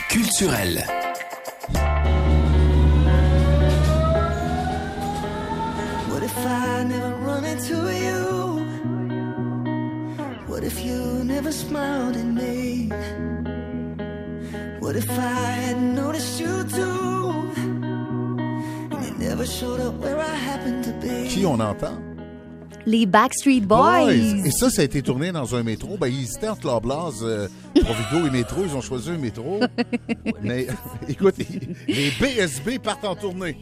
Culturel. What if I never run into you? What if you never smiled at me? What if I had noticed you too? And you never showed up where I happened to be? Qui on entend? Les Backstreet Boys. Et ça a été tourné dans un métro. Ben, ils hésitaient entre leur blase Provigo et métro. Ils ont choisi un métro. Mais écoute, les BSB partent en tournée.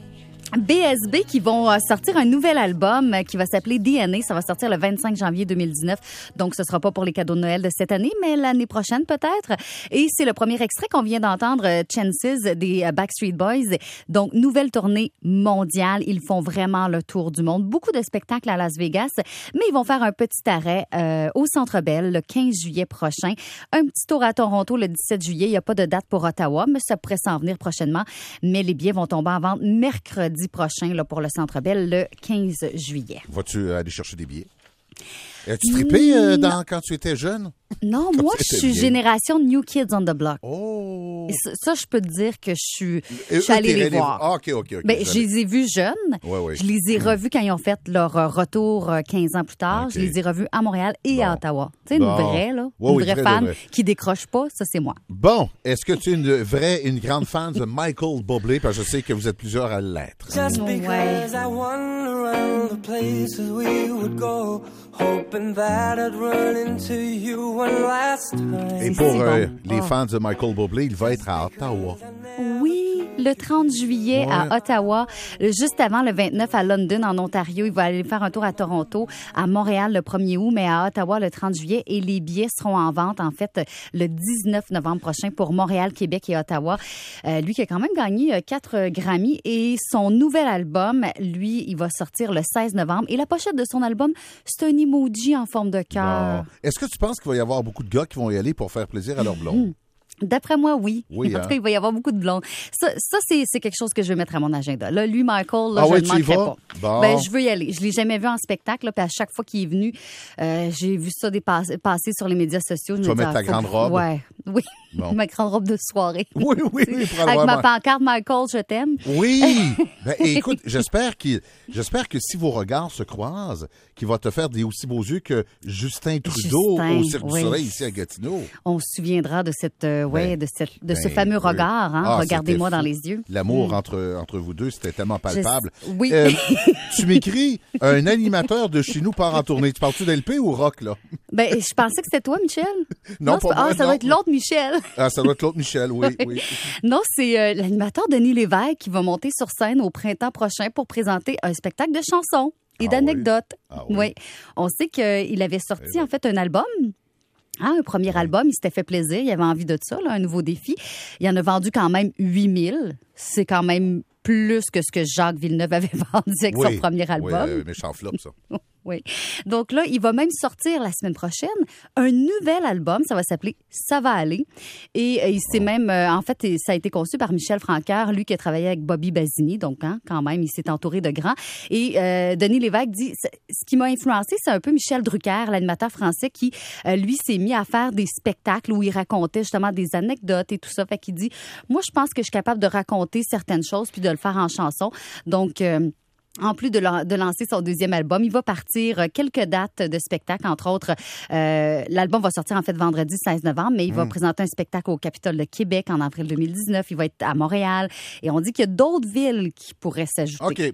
BSB qui vont sortir un nouvel album qui va s'appeler DNA. Ça va sortir le 25 janvier 2019. Donc, ce sera pas pour les cadeaux de Noël de cette année, mais l'année prochaine peut-être. Et c'est le premier extrait qu'on vient d'entendre, Chances, des Backstreet Boys. Donc, nouvelle tournée mondiale. Ils font vraiment le tour du monde. Beaucoup de spectacles à Las Vegas, mais ils vont faire un petit arrêt au Centre Bell le 15 juillet prochain. Un petit tour à Toronto le 17 juillet. Il n'y a pas de date pour Ottawa, mais ça pourrait s'en venir prochainement. Mais les billets vont tomber en vente mercredi prochain là, pour le Centre Bell le 15 juillet. Vas-tu aller chercher des billets? As-tu trippé quand tu étais jeune? Non, moi, je suis génération New Kids on the Block. Oh! Et ça, je peux te dire que je suis allée les voir. Ah, OK. Ben, je les ai vus jeunes. Ouais. Je les ai revus quand ils ont fait leur retour 15 ans plus tard. Okay. Je les ai revus à Montréal et à Ottawa. Tu sais, une vraie, là. Ouais, une vraie fan vrai. qui décroche pas, ça, c'est moi. Bon, est-ce que tu es une grande fan de Michael Bublé? Parce que je sais que vous êtes plusieurs à l'être. Just because I wander around the places we would go, hoping that I'd run into you one last time. Et pour les fans de Michael Bublé, il va être à Ottawa. Oui, le 30 juillet à Ottawa, juste avant le 29 à London, en Ontario. Il va aller faire un tour à Toronto, à Montréal le 1er août, mais à Ottawa le 30 juillet. Et les billets seront en vente, en fait, le 19 novembre prochain pour Montréal, Québec et Ottawa. Lui qui a quand même gagné 4 Grammy. Et son nouvel album, lui, il va sortir le 16 novembre. Et la pochette de son album, c'est un emoji en forme de cœur. Bon. Est-ce que tu penses qu'il va y avoir beaucoup de gars qui vont y aller pour faire plaisir à leur blonde? D'après moi, oui. Oui, en tout cas, il va y avoir beaucoup de blondes. Ça c'est quelque chose que je vais mettre à mon agenda. Là, lui, Michael, là, je ne manquerai pas. Bon. Ben, je veux y aller. Je l'ai jamais vu en spectacle, là, puis à chaque fois qu'il est venu, j'ai vu ça passer sur les médias sociaux. Tu vas mettre ta grande robe? Oui. Bon. Ma grande robe de soirée. Oui, avec ma pancarte Michael, je t'aime. Oui. Ben, écoute, j'espère que si vos regards se croisent, qu'il va te faire des aussi beaux yeux que Justin Trudeau au Cirque du Soleil ici à Gatineau. On se souviendra de ce fameux regard. Hein? Regardez-moi dans les yeux. L'amour entre vous deux, c'était tellement palpable. Oui. Tu m'écris, un animateur de chez nous part en tournée. Tu parles-tu d'LP ou rock, là? Ben, je pensais que c'était toi, Michel. Non, pas moi, ça doit être l'autre Michel. Ah, ça doit être l'autre Michel, oui. Non, c'est l'animateur Denis Lévesque qui va monter sur scène au printemps prochain pour présenter un spectacle de chansons et d'anecdotes. Oui. On sait qu'il avait sorti, en fait, un album. Un premier album, il s'était fait plaisir, il avait envie de ça, là, un nouveau défi. Il en a vendu quand même 8000. C'est quand même plus que ce que Jacques Villeneuve avait vendu avec son premier album. Oui, méchant flop, ça. Oui. Donc là, il va même sortir la semaine prochaine un nouvel album. Ça va s'appeler Ça va aller. Et il s'est même... en fait, ça a été conçu par Michel Francaire, lui qui a travaillé avec Bobby Basini. Donc, quand même, il s'est entouré de grands. Et Denis Lévesque dit... Ce qui m'a influencé, c'est un peu Michel Drucker, l'animateur français, qui, lui, s'est mis à faire des spectacles où il racontait justement des anecdotes et tout ça. Fait qu'il dit, moi, je pense que je suis capable de raconter certaines choses puis de le faire en chanson. Donc... en plus de lancer son deuxième album, il va partir quelques dates de spectacle, entre autres. L'album va sortir en fait vendredi 16 novembre, mais il va présenter un spectacle au Capitole de Québec en avril 2019. Il va être à Montréal. Et on dit qu'il y a d'autres villes qui pourraient s'ajouter. OK.